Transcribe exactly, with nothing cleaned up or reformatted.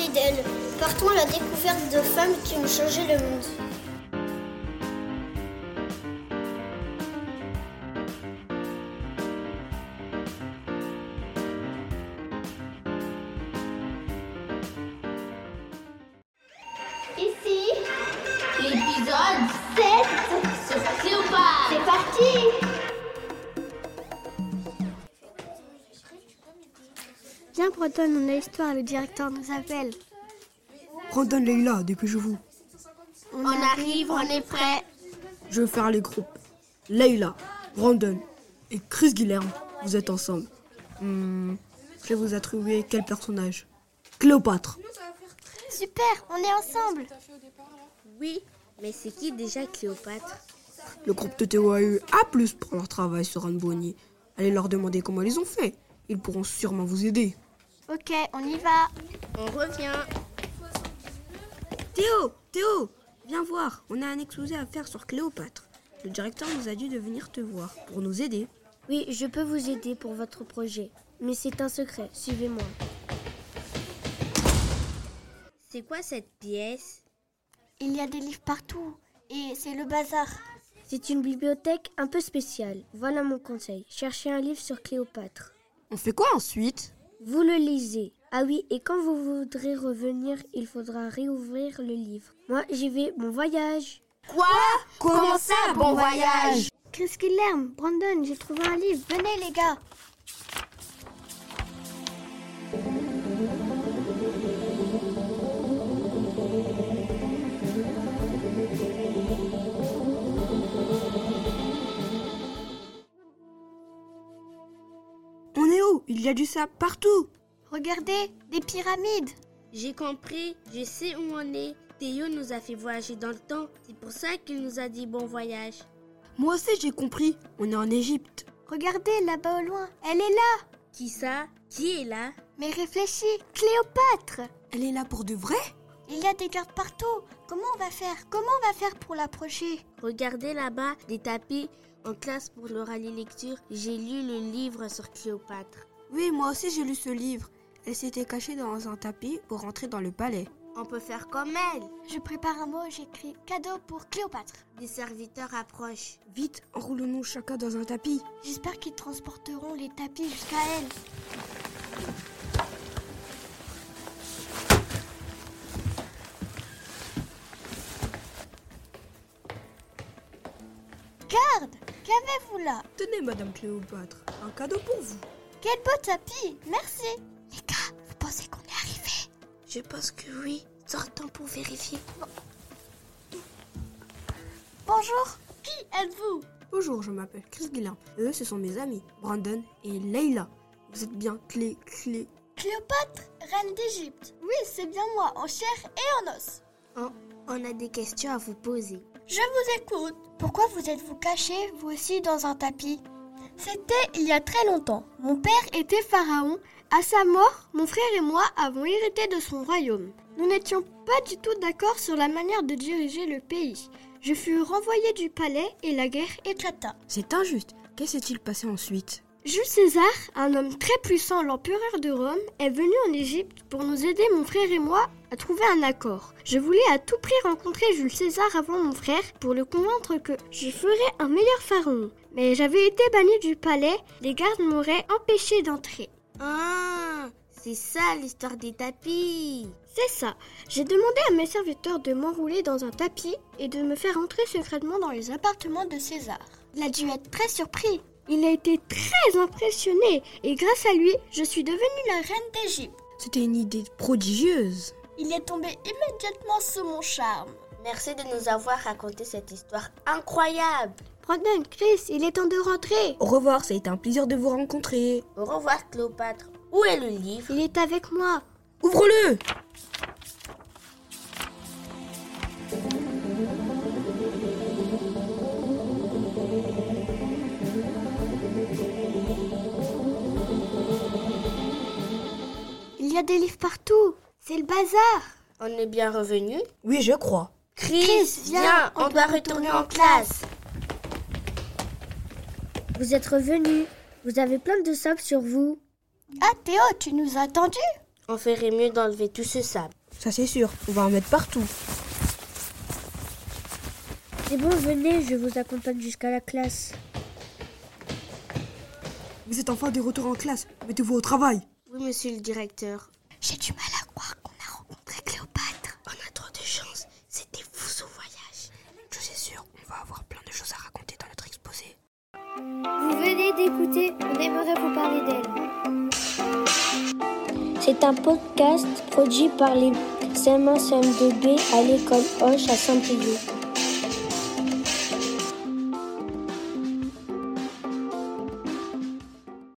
d'elle. Partons à la découverte de femmes qui ont changé le monde. Ici, L'épisode sept. sur Cléopâtre. C'est parti. Viens Breton, on a l'histoire, le directeur nous appelle. Brandon, Leïla, dépêchez-vous. On arrive, on est prêt. Je vais faire les groupes. Leïla, Brandon et Chris Guilherme, vous êtes ensemble. Hmm, je vais vous attribuer quel personnage? Cléopâtre. Super, on est ensemble. Oui, mais c'est qui déjà Cléopâtre? Le groupe de Théo a eu A plus pour leur travail sur Anne Bonny. Allez leur demander comment ils ont fait. Ils pourront sûrement vous aider. Ok, on y va. On revient. Théo, Théo, viens voir. On a un exposé à faire sur Cléopâtre. Le directeur nous a dit de venir te voir pour nous aider. Oui, je peux vous aider pour votre projet. Mais c'est un secret, suivez-moi. C'est quoi cette pièce? Il y a des livres partout et c'est le bazar. C'est une bibliothèque un peu spéciale. Voilà mon conseil. Cherchez un livre sur Cléopâtre. On fait quoi ensuite? Vous le lisez. Ah oui, et quand vous voudrez revenir, il faudra réouvrir le livre. Moi, j'y vais. Bon voyage. Quoi? Comment ça, bon voyage? Chris Guilherme, Brandon, j'ai trouvé un livre. Venez les gars. On est où? Il y a du sable partout. Regardez, des pyramides. J'ai compris, je sais où on est. Théo nous a fait voyager dans le temps. C'est pour ça qu'il nous a dit bon voyage. Moi aussi j'ai compris. On est en Égypte. Regardez, là-bas au loin. Elle est là. Qui ça? Qui est là? Mais réfléchis, Cléopâtre. Elle est là pour de vrai? Il y a des gardes partout. Comment on va faire? Comment on va faire pour l'approcher? Regardez là-bas, des tapis. En classe pour l'oral lecture, j'ai lu le livre sur Cléopâtre. Oui, moi aussi j'ai lu ce livre. Elle s'était cachée dans un tapis pour rentrer dans le palais. On peut faire comme elle. Je prépare un mot, j'écris cadeau pour Cléopâtre. Des serviteurs approchent. Vite, enroulons-nous chacun dans un tapis. J'espère qu'ils transporteront les tapis jusqu'à elle. Garde, qu'avez-vous là? Tenez, Madame Cléopâtre, un cadeau pour vous. Quel beau tapis, merci. Les gars, vous pensez qu'on est arrivé? Je pense que oui. Sortons pour vérifier. Bonjour, qui êtes-vous? Bonjour, je m'appelle Chris Guilherme. Eux, ce sont mes amis, Brandon et Leïla. Vous êtes bien Clé, Clé... Cléopâtre, reine d'Égypte. Oui, c'est bien moi, en chair et en os. On, on a des questions à vous poser. Je vous écoute. Pourquoi vous êtes-vous caché, vous aussi, dans un tapis? C'était il y a très longtemps. Mon père était pharaon. À sa mort, mon frère et moi avons hérité de son royaume. Nous n'étions pas du tout d'accord sur la manière de diriger le pays. Je fus renvoyé du palais et la guerre éclata. C'est injuste. Qu'est-ce qui s'est passé ensuite? Jules César, un homme très puissant, l'empereur de Rome, est venu en Égypte pour nous aider, mon frère et moi, à trouver un accord. Je voulais à tout prix rencontrer Jules César avant mon frère pour le convaincre que je ferais un meilleur pharaon. Mais j'avais été banni du palais, les gardes m'auraient empêché d'entrer. Ah, c'est ça l'histoire des tapis. C'est ça. J'ai demandé à mes serviteurs de m'enrouler dans un tapis et de me faire entrer secrètement dans les appartements de César. Il a dû être très surpris. Il a été très impressionné et grâce à lui, je suis devenue la reine d'Égypte. C'était une idée prodigieuse. Il est tombé immédiatement sous mon charme. Merci de nous avoir raconté cette histoire incroyable. Brandon, Chris, il est temps de rentrer. Au revoir, ça a été un plaisir de vous rencontrer. Au revoir Cléopâtre. Où est le livre? Il est avec moi. Ouvre-le! Il y a des livres partout. C'est le bazar. On est bien revenu? Oui, je crois. Chris, Chris, viens, viens, on, on doit retourner en classe. Vous êtes revenus. Vous avez plein de sable sur vous. Ah Théo, tu nous as attendus? On ferait mieux d'enlever tout ce sable. ça c'est sûr, on va en mettre partout. C'est bon, venez, je vous accompagne jusqu'à la classe. Vous êtes enfin de retour en classe, mettez-vous au travail. Oui, monsieur le directeur. J'ai du mal à croire qu'on a rencontré Cléopâtre. On a trop de chance, c'était fou ce voyage. Je suis sûr, on va avoir plein de choses à raconter dans notre exposé. Vous venez d'écouter, on aimerait vous parler d'elle. C'est un podcast produit par les C M un C M deux B à l'école Hoche à Saint-Prieuc.